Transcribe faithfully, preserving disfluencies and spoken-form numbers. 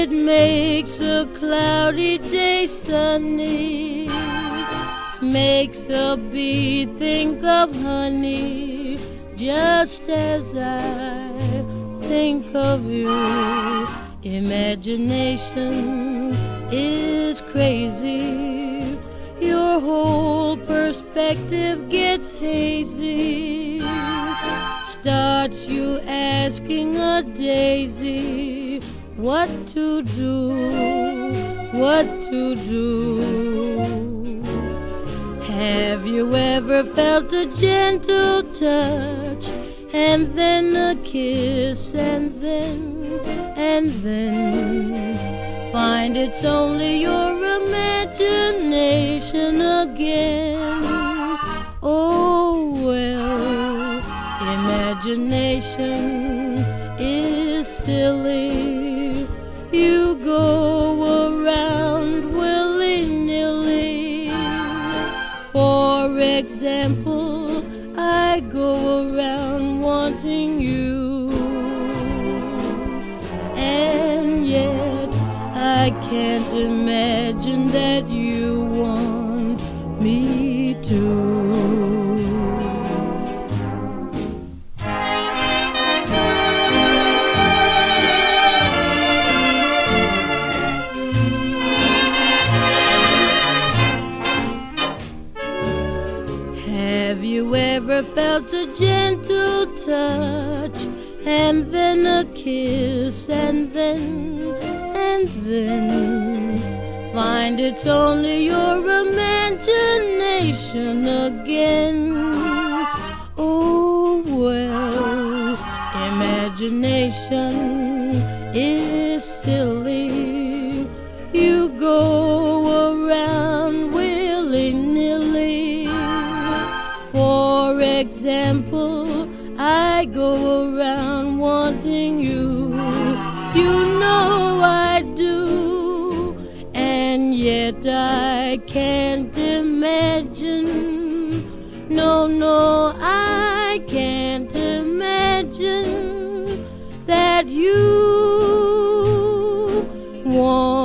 It makes a cloudy day sunny, makes a bee think of honey, just as I think of you. Imagination is crazy, your whole perspective gets hazy, starts you asking a daisy what to do, what to do. Have you ever felt a gentle touch, and then a kiss, and then, and then find it's only your imagination again? Oh well, imagination is silly. You go around willy-nilly. For example, I go around wanting you, and yet I can't imagine that you want me to. Have you ever felt a gentle touch, and then a kiss, and then, and then find it's only your imagination again? Oh well, imagination is silly. You go around willy-nilly. For example, I go around wanting you. You know I do, and yet I can't imagine. No, no, I can't imagine that you want